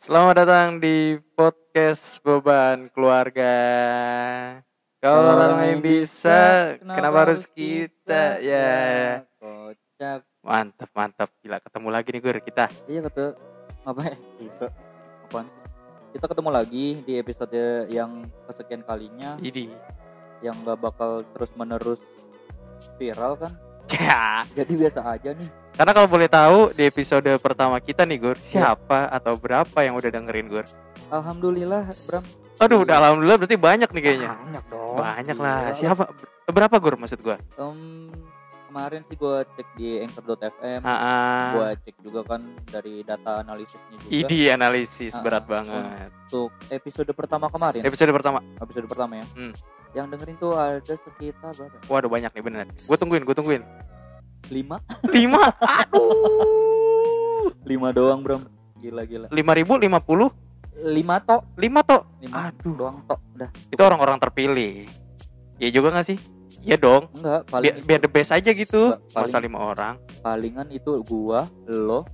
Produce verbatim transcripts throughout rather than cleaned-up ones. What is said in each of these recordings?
Selamat datang di podcast Beban Keluarga. Kalau orang lain bisa, kenapa harus kita? Ya, Kocak. mantap mantap. Gila, ketemu lagi nih Gur kita. Iya ketemu. Apa ya? Itu. Apaan sih? Kita ketemu lagi di episode yang kesekian kalinya, Ini. yang gak bakal terus menerus viral kan? Ya. Jadi biasa aja nih. Karena kalau boleh tahu di episode pertama kita nih Gur, siapa atau berapa yang udah dengerin Gur? Alhamdulillah, Bram. Aduh, udah alhamdulillah berarti banyak nih kayaknya. Banyak dong. Banyak lah. Gila. Siapa? Berapa Gur maksud gua? Em, kemarin sih gue cek di anchor dot f m. Ah, Gue cek juga kan dari data analisisnya juga. I D analisis Ah, berat ah. banget. Untuk episode pertama kemarin. Episode pertama. Episode pertama ya. Hmm. Yang dengerin tuh ada sekitar berapa? Waduh, banyak nih bener. Gue tungguin, gue tungguin. lima Lima. Aduh. lima doang, Bram. Gila-gila. Lima ribu lima puluh. lima tok. Lima toh. lima Aduh. doang tok. Udah. Itu orang-orang terpilih. Iya juga nggak sih? Iya dong. Enggak, paling Biar, itu, biar the best aja gitu. Nggak, paling- Masa lima orang. palingan itu gua, lo,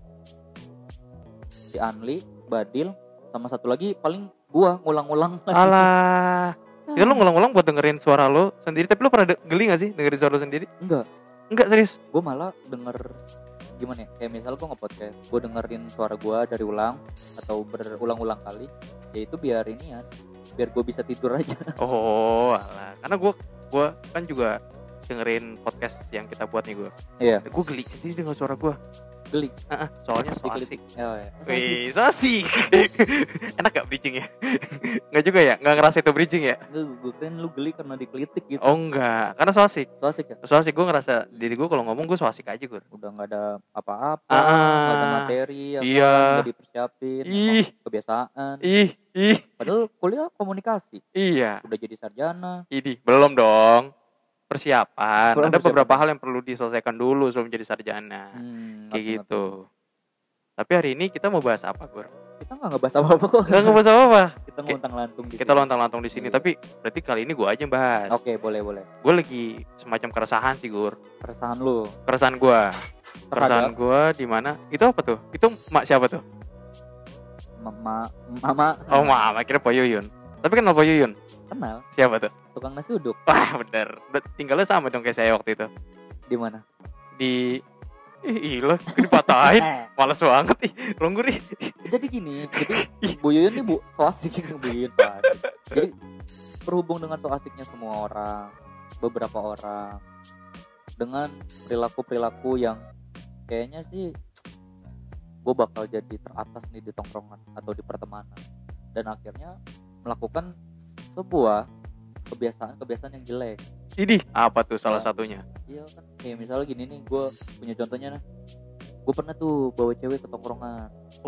si Anli, Badil, sama satu lagi paling gua ngulang-ngulang lagi. Alah. Itu lu ngulang-ngulang buat dengerin suara lo sendiri. Tapi lu pernah de- geli gak sih dengerin suara lo sendiri? Enggak, Enggak, serius. gua malah denger gimana ya? Kayak misal gua nge-podcast, gua dengerin suara gua dari ulang atau berulang-ulang kali, ya itu biar ini ya, biar gua bisa tidur aja. Oh, alah. Karena gue gue kan juga dengerin podcast yang kita buat nih gue. Iya, Gue geli sendiri dengan suara gue. geli. Ah, ah, soalnya so Diklik. asik. Oh, ya. So asik. Wih, so asik. Enak gak bridging ya? Enggak juga ya? Enggak ngerasa itu bridging ya? Enggak, gua keren lu geli karena dikelitik gitu. Oh enggak, karena so asik. So asik ya? So asik, gue ngerasa diri gue kalau ngomong gue so asik aja gue. Udah nggak ada apa-apa, Ah, nggak ada materi, ya iya. kan, nggak dipersiapin, Ih. emang kebiasaan. Ih, ih, Padahal kuliah komunikasi, iya. udah jadi sarjana. Ini belum dong. Persiapan. Belum Ada persiapan. beberapa hal yang perlu diselesaikan dulu sebelum jadi sarjana. Hmm, Kayak ngerti, gitu. Tapi hari ini kita mau bahas apa, Gur? ngerti. Kita nggak ngebahas apa-apa kok. Enggak ngebahas apa-apa. Kita ngontang lantung di Kita sini. lontang-lantung di sini, Iya. tapi berarti kali ini gue aja yang bahas. Oke, boleh boleh. Gue lagi semacam keresahan sih, Gur. Keresahan lu Keresahan gue. Keresahan terhadap gue di mana? Itu apa tuh? Itu mak siapa tuh? mama, mama. Oh, mak, akhirnya Po Yuyun. Tapi kenal Po Yuyun? Kenal, Siapa tuh? tukang nasi uduk. Wah, bener. Udah tinggalnya sama dong kayak saya waktu itu. Di mana? Di Ih, ilah, dipatahin. Males banget ih, longgur ih. Jadi gini, jadi Bu Yuyun nih Bu, so asik Bu Yuyun so asik. Jadi berhubung dengan so asiknya semua orang, beberapa orang dengan perilaku-perilaku yang kayaknya sih gue bakal jadi teratas nih di tongkrongan atau di pertemanan, dan akhirnya melakukan sebuah kebiasaan-kebiasaan yang jelek. Ini apa tuh salah Nah. satunya? Iya kan, kayak misalnya gini nih, gue punya contohnya nah, gue pernah tuh bawa cewek ke tongkrongan.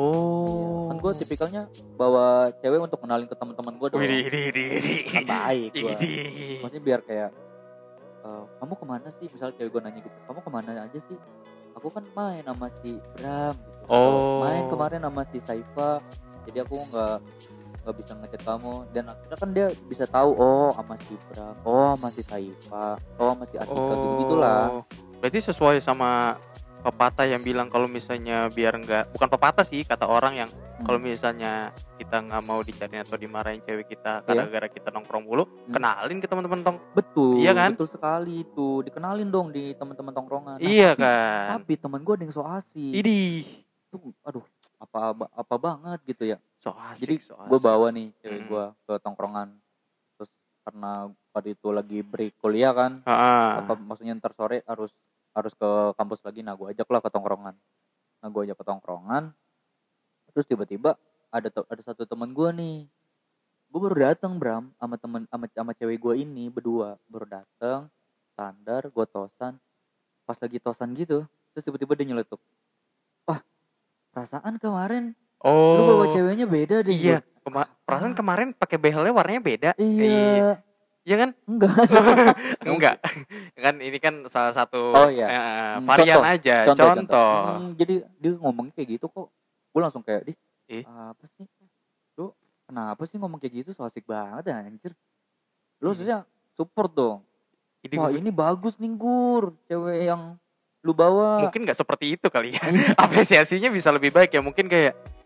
Oh. Kan gue tipikalnya bawa cewek untuk kenalin ke teman-teman gue dong. Widih, widih, widih, widih. Kan baik gue. Widih. Maksudnya biar kayak e, kamu kemana sih? Misalnya cewek gue nanya gitu, kamu kemana aja sih? Aku kan main sama si Bram gitu. Oh. Main kemarin sama si Saifa. Jadi aku nggak nggak bisa ngechat kamu, dan akhirnya kan dia bisa tahu, oh sama si Bram, oh sama si Saifa, oh sama si Atika, gitu gitulah. Oh. Berarti sesuai sama pepatah yang bilang kalau misalnya biar enggak, bukan pepatah sih, kata orang yang Hmm. kalau misalnya kita nggak mau dicariin atau dimarahin cewek kita Iya. gara-gara kita nongkrong mulu, Hmm. kenalin ke teman-teman tong. Betul, Iya kan? betul sekali itu, dikenalin dong di teman-teman tongkrongan. Nah, Iya tapi, kan. tapi teman gue ada yang so asik. Idih. Tuh, aduh, apa apa banget gitu ya. So asik, Jadi so gue asik. bawa nih cewek Hmm. gue ke tongkrongan, terus karena pada itu lagi break kuliah kan, Ah. apa maksudnya ntar sore harus harus ke kampus lagi, nah gue ajak lah ke tongkrongan. Nah gue ajak ke tongkrongan, terus tiba-tiba ada te- ada satu teman gue nih, gue baru datang Bram sama temen sama sama cewek gue ini berdua baru datang, standar gue tosan, pas lagi tosan gitu, terus tiba-tiba dia nyeletuk, wah perasaan kemarin Oh. lu bawa ceweknya beda deh. Iya. Gua, Kema- perasaan kemarin pakai behelnya warnanya beda. iya. Iya kan? Enggak. Enggak. Kan ini kan salah satu Oh, iya. eh, Hmm, varian contoh, aja, contoh, contoh. contoh. Hmm, jadi dia ngomongnya kayak gitu kok. Gue langsung kayak, "Di, Ih. apa sih? Lu kenapa sih ngomong kayak gitu? So asik banget anjir." Lu harusnya support dong. Ini Wah, gua- ini bagus nih Gur, cewek yang lu bawa. mungkin nggak seperti itu kali ya. Apresiasinya bisa lebih baik ya. Mungkin kayak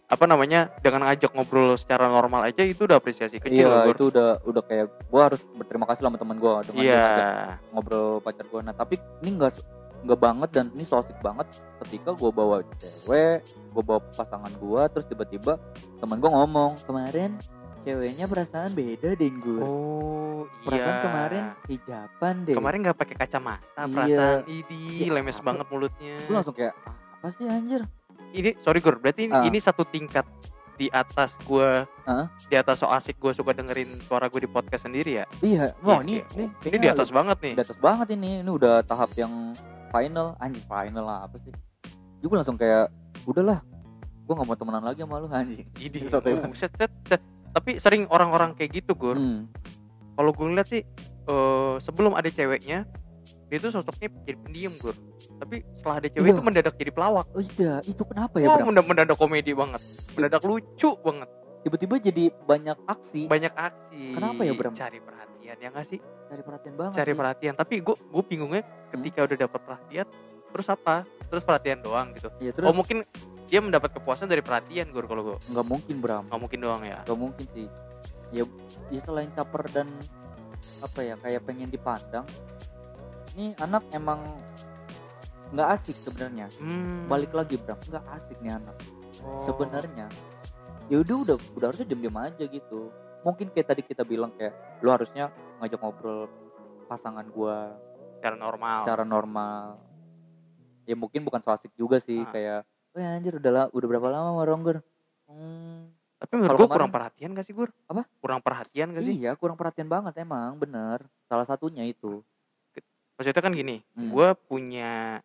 apa namanya dengan ngajak ngobrol secara normal aja itu udah apresiasi kecil. Iya, Gor. itu udah udah kayak gue harus berterima kasih sama teman gue dengan Iya. dia ngajak ngobrol pacar gue. Nah tapi ini nggak nggak banget dan ini so asik banget ketika gue bawa cewek, gue bawa pasangan gue, terus tiba-tiba teman gue ngomong kemarin ceweknya perasaan beda deh gue. Oh Perasaan iya. kemarin hijaban deh. Kemarin nggak pakai kacamata, Iya. perasaan idi Iya, lemes apa? banget mulutnya. Gue langsung kayak ah, apa sih anjir? Ini sorry Gor, berarti Ah. ini satu tingkat di atas gue, Hah? di atas so asik gue suka dengerin suara gue di podcast sendiri ya. Iya, wah Iya, ini iya. ini ini kayaknya di atas banget nih. di atas banget ini. Ini udah tahap yang final, anjing final lah apa sih? Gue langsung kayak udahlah, gue nggak mau temenan lagi sama lu anjing. Idi, Sotoy oh, banget. set, set, set. Tapi sering orang-orang kayak gitu Gor. Hmm. Kalau gue ngeliat sih eh, sebelum ada ceweknya dia tuh sosoknya jadi pendiam Gor. Tapi setelah ada cewek Iya. itu mendadak jadi pelawak. Oh iya, itu kenapa ya, Wah, Bram? mendadak, mendadak komedi banget, mendadak lucu banget, Tiba-tiba jadi banyak aksi, banyak aksi. Kenapa ya, Bram? Cari perhatian ya nggak sih? cari perhatian banget Cari sih. perhatian. Tapi gue gue bingungnya ketika udah dapat perhatian, terus apa? Terus perhatian doang gitu. Iya, terus Oh mungkin dia mendapat kepuasan dari perhatian Gor kalau gue. nggak mungkin Bram, Nggak mungkin doang ya. nggak mungkin sih. Ya, ya selain caper dan apa ya kayak pengen dipandang, ini anak emang nggak asik sebenarnya. Hmm. Balik lagi Bram, nggak asik nih anak. Oh. Sebenarnya ya udah udah udah harusnya diem-diem aja gitu. Mungkin kayak tadi kita bilang kayak lu harusnya ngajak ngobrol pasangan gua secara normal. secara normal. Ya mungkin bukan so asik juga sih Ah. kayak, "Wah anjir udah la- udah berapa lama sama Rongger?" Hmm, Tapi menurut Kalau gue kemarin- kurang perhatian gak sih Gur? Apa? Kurang perhatian gak sih? iya kurang perhatian banget emang bener. Salah satunya itu. Maksudnya kan gini, Hmm. gue punya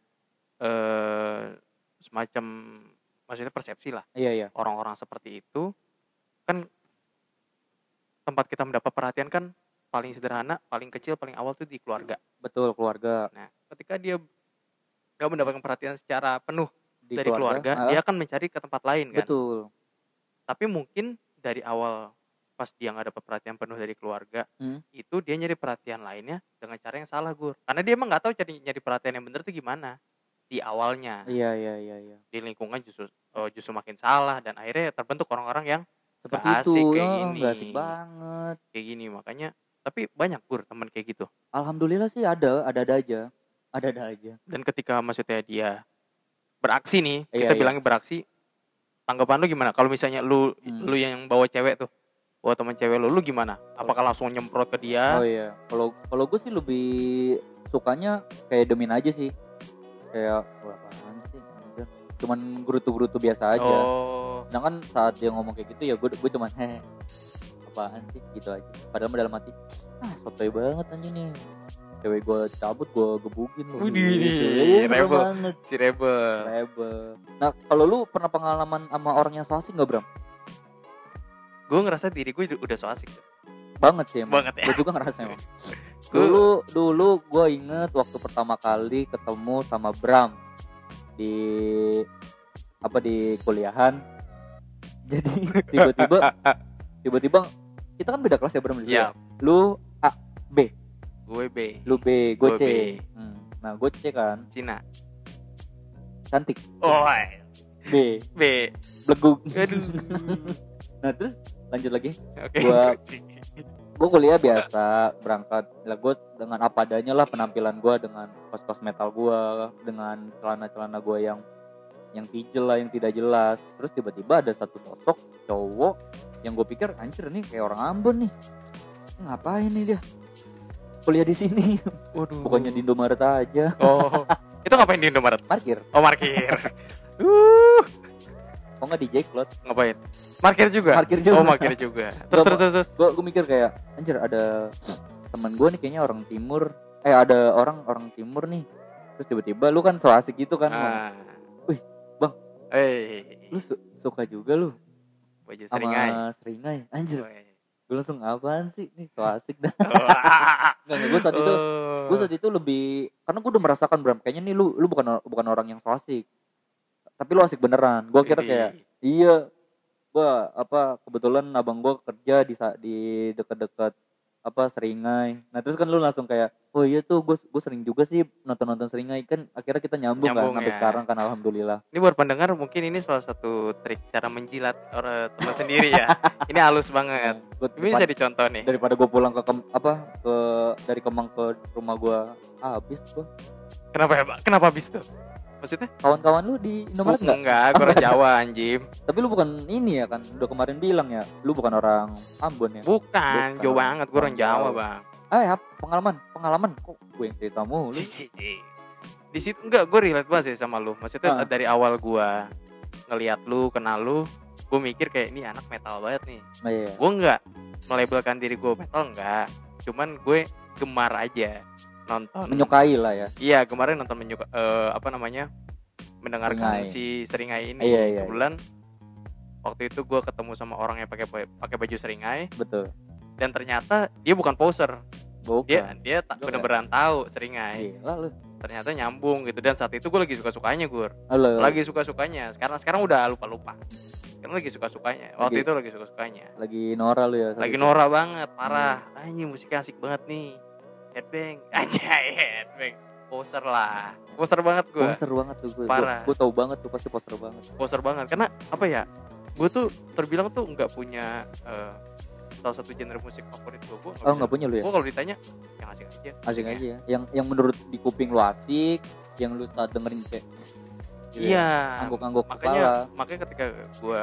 eh semacam maksudnya persepsi lah, Iya iya. orang-orang seperti itu kan tempat kita mendapat perhatian kan paling sederhana, paling kecil, paling awal tuh di keluarga. Betul keluarga Nah, ketika dia gak mendapatkan perhatian secara penuh di dari keluarga, ah, dia akan mencari ke tempat lain kan. betul. Tapi mungkin dari awal pas dia nggak dapat perhatian penuh dari keluarga, Hmm. itu dia nyari perhatian lainnya dengan cara yang salah Gur. Karena dia emang nggak tahu cari nyari perhatian yang bener tuh gimana di awalnya. Iya iya iya iya. Di lingkungan justru oh, justru makin salah dan akhirnya terbentuk orang-orang yang Seperti Nggak itu. asik kayak oh, gini. nggak asik banget. kayak gini makanya. Tapi banyak Gur teman kayak gitu. Alhamdulillah sih ada, ada-ada aja. Ada-ada aja. Dan ketika maksudnya dia beraksi nih, Iya, kita iya. bilangnya beraksi, tanggapan lu gimana? Kalau misalnya lu Hmm. lu yang bawa cewek tuh, bawa teman cewek lu, lu gimana? Apakah langsung nyemprot ke dia? Oh iya, kalau kalau gue sih lebih sukanya kayak demin aja sih. Kayak wah apaan sih anjir. Cuman gerutu-gerutu biasa aja. Oh, Sedangkan saat dia ngomong kayak gitu ya gue gue cuman hehe. Apaan sih gitu aja. Padahal mah dalam hati, ah sotoy banget anjing nih. Cewek gue cabut gue gebugin lu. Widih, Gitu. Iya, seru rebel. banget. si rebel. Rebel. Nah, kalau lu pernah pengalaman sama orang yang so asik enggak, Bram? Gue ngerasa diri gue udah so asik. Banget sih emang. Banget ya. Gue juga ngerasa emang. Gua- Dulu dulu gue inget waktu pertama kali ketemu sama Bram di apa di kuliahan. Jadi tiba-tiba tiba-tiba kita kan beda kelas ya Bram dulu Iya. ya. Lu A B, Gue B. lu B, gue Gua C. B. Hmm. Nah, gue C kan, Cina. cantik. Oh, B, B. blegug. Aduh. Nah, terus lanjut lagi. Oke. Gua- Gue kuliah biasa, berangkat lah gue dengan apa adanya lah penampilan gue dengan kos-kos metal gue, dengan celana-celana gue yang yang tijel lah, yang tidak jelas. Terus tiba-tiba ada satu sosok cowok yang gue pikir anjir nih kayak orang Ambon nih, ngapain nih dia kuliah di sini? Waduh. Bukannya di Indomaret aja, Oh. Itu ngapain di Indomaret? parkir. Oh, parkir. uh, Kok nggak di Jacklot? ngapain? Parkir juga. Parkir juga. Oh, parkir juga. Terus Gak, terus terus. terus. Gue gue mikir kayak anjir ada teman gue nih kayaknya orang timur, eh ada orang orang timur nih. Terus tiba-tiba lu kan so asik gitu kan, Ah. Wih, Bang. Eh, lu su- suka juga lu baju sama seringai. seringai, anjir. Oh, Gue langsung apaan sih nih so asik dah. oh. Enggak, gue saat itu Oh. gue saat itu lebih karena gue udah merasakan Bram kayaknya nih lu lu bukan bukan orang yang so asik, tapi lu asik beneran. Gue kira Widih. kayak iya, gue apa kebetulan abang gue kerja di sa- di dekat-dekat apa Seringai. Nah terus kan lu langsung kayak, oh iya tuh gue gue sering juga sih nonton-nonton Seringai, kan akhirnya kita nyambung, Nyambung, kan sampai ya. sekarang kan alhamdulillah. Ini buat pendengar mungkin ini salah satu trik cara menjilat orang teman sendiri ya. Ini halus banget. Gua- Ini bisa dicontoh nih. Daripada gue pulang ke Kem- apa ke dari Kemang ke rumah gue habis gue. Kenapa ya, Pak? Kenapa habis tuh? Maksudnya? Kawan-kawan lu di Indomaret enggak? Enggak, gue orang Jawa anjim. Tapi lu bukan ini ya kan, udah kemarin bilang ya, lu bukan orang Ambon ya. Bukan, Bukan. jauh banget, gue orang Orang Jawa, Jawa. Bang. Ah ya, pengalaman, pengalaman kok gue yang cerita mulu. Cici. Di situ enggak, gue relate banget sih sama lu. Maksudnya Ah. dari awal gue ngelihat lu, kenal lu, gue mikir kayak ini anak metal banget nih. Nah, iya. Gue enggak melabelkan diri gue metal, enggak. Cuman gue gemar aja nonton. Menyukai lah ya. Iya, kemarin nonton menyuka eh, apa namanya? Mendengarkan Seringai. si Seringai ini. Iya, iya, Kebetulan waktu itu gue ketemu sama orang yang pakai pakai baju Seringai Betul. dan ternyata dia bukan poser. Bukan. Dia dia tak Juga benar-benar tahu Seringai. Gila lu. Ternyata nyambung gitu, dan saat itu gue lagi suka-sukanya, Gur. Halo. Lagi suka-sukanya. Sekarang sekarang udah lupa-lupa. Sekarang lagi suka-sukanya. Waktu Lagi- itu lagi suka-sukanya. Lagi Nora lu ya. Lagi norak banget, parah. Anjing musiknya asik banget nih. Headbang. Anjay, headbang. Poser lah. Poser banget gue. Poster banget tuh gue. Parah. Gue tau banget tuh pasti poster banget. Poser banget. Karena apa ya? Gue tuh terbilang tuh nggak punya eh, salah satu genre musik favorit gue. Gue Oh nggak punya lu ya? Gue kalau ditanya yang asik aja. Asik aja ya. Yang yang menurut di kuping lu asik, yang lu saat dengerin kayak gitu ya, Iya. angguk-angguk Makanya kepala makanya ketika gue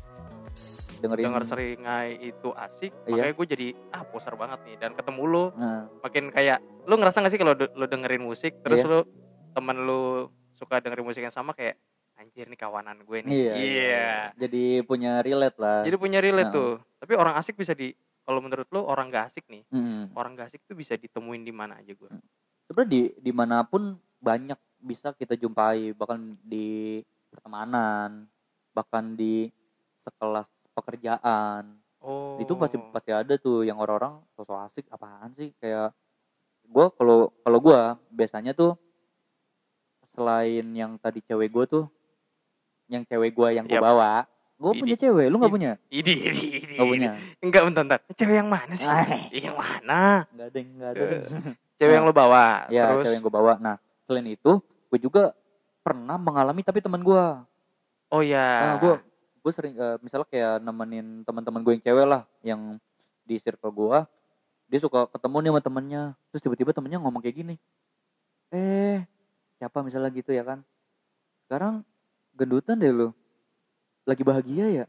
dengerin. dengar Seringai itu asik, Iya. makanya gue jadi ah poser banget nih, dan ketemu lu Nah, makin kayak lu ngerasa gak sih kalau de- lu dengerin musik terus Iya. lu temen lu suka dengerin musik yang sama, kayak anjir nih kawanan gue nih. Iya, Iya. jadi punya relate lah. Jadi punya relate Nah. tuh. Tapi orang asik bisa di, kalau menurut lu orang gak asik nih, Mm-mm. orang gak asik tuh bisa ditemuin di mana aja gue. Sebenarnya di dimanapun banyak bisa kita jumpai, bahkan di pertemanan, bahkan di sekelas pekerjaan. Oh. Itu pasti pasti ada tuh yang orang-orang sosok asik apaan sih, kayak gue kalau kalau gue biasanya tuh selain yang tadi cewek gue tuh, yang cewek gue yang gue Yap. bawa, gue Idi. punya cewek, lu nggak Idi. punya? Idi, idi, idi. Nggak punya? Enggak, bentar, bentar. Cewek yang mana sih? Ah. Yang mana? Nggak ada, nggak ada. deh. Cewek yang lo bawa. Ya, Terus cewek yang gue bawa. Nah, selain itu, gue juga pernah mengalami tapi teman gue. oh ya. Nah, gue gue sering eh, misalnya kayak nemenin teman-teman gue yang cewek lah, yang di circle gue, dia suka ketemu nih sama temennya, terus tiba-tiba temennya ngomong kayak gini, eh siapa misalnya gitu ya kan, sekarang gendutan deh lu, lagi bahagia ya,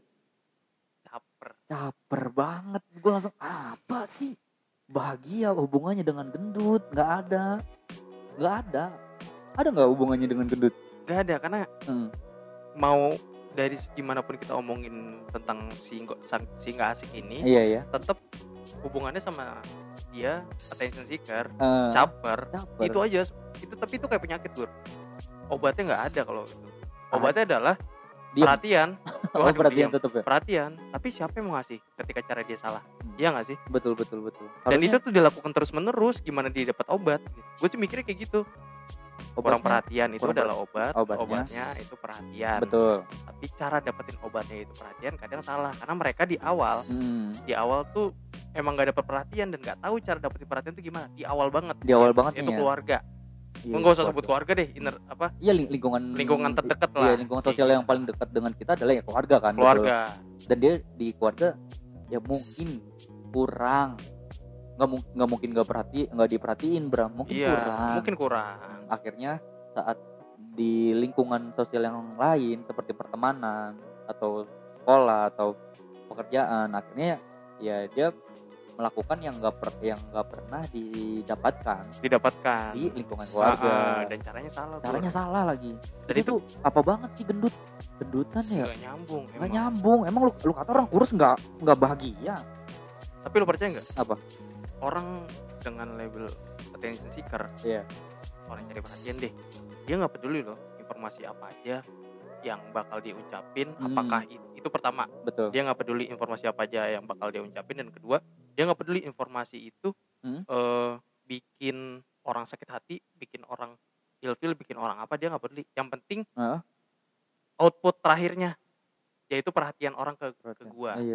Caper. caper banget. Gue langsung, apa sih bahagia hubungannya dengan gendut? Nggak ada, nggak ada, ada nggak hubungannya dengan gendut? Gak ada, karena Hmm. mau dari gimana pun kita omongin tentang si nggak si nggak asik ini, Iya ya. tetap hubungannya sama dia attention seeker, Eh, caper, caper. itu aja. Itu tapi itu kayak penyakit, Gur. Obatnya nggak ada kalau itu. Obatnya adalah Diem. perhatian. Oh, Waduh, perhatian diam. tetep ya. Perhatian. Tapi siapa yang mau ngasih ketika cara dia salah? Hmm. Iya nggak sih? Betul betul betul. Dan Harusnya itu tuh dilakukan terus menerus. Gimana dia dapat obat? Gue sih mikirnya kayak gitu. Kurang obatnya- perhatian itu kurang adalah obat. obatnya. Obatnya itu perhatian. Betul. Tapi cara dapetin obatnya itu perhatian kadang salah, karena mereka di awal Hmm. di awal tuh emang gak dapet perhatian dan gak tahu cara dapetin perhatian tuh gimana di awal banget. Di awal banget Itu nih ya. keluarga. Iya, Enggak usah sebut keluarga deh, inner apa Iya ling- lingkungan lingkungan terdekat Iya, lah. lingkungan sosial yang paling dekat dengan kita adalah ya keluarga kan. betul. keluarga. Dan dia di keluarga ya mungkin kurang, nggak mu- nggak mungkin nggak perhati nggak diperhatiin Bram, mungkin Iya, kurang. mungkin kurang. Akhirnya saat di lingkungan sosial yang lain seperti pertemanan atau sekolah atau pekerjaan, akhirnya ya dia melakukan yang nggak per, yang nggak pernah didapatkan Didapatkan. di lingkungan Ah, keluarga. ah, dan caranya salah. Gur. Caranya salah lagi. Dan itu itu tuh apa banget sih gendut? Gendutan ya? nggak nyambung. Nggak emang. nyambung. Emang lu, lu kata orang kurus nggak nggak bahagia? Tapi lu percaya nggak? Apa? Orang dengan label attention seeker, Iya. orang cari perhatian deh, dia nggak peduli loh informasi apa aja yang bakal diucapin. Hmm. Apakah itu, itu pertama, Betul. dia nggak peduli informasi apa aja yang bakal dia ucapin, dan kedua dia nggak peduli informasi itu Hmm. eh, bikin orang sakit hati, bikin orang ilfil, bikin orang apa, dia nggak peduli. Yang penting Heeh. output terakhirnya, yaitu perhatian orang ke ke Perhatian. gua. Iya, iya.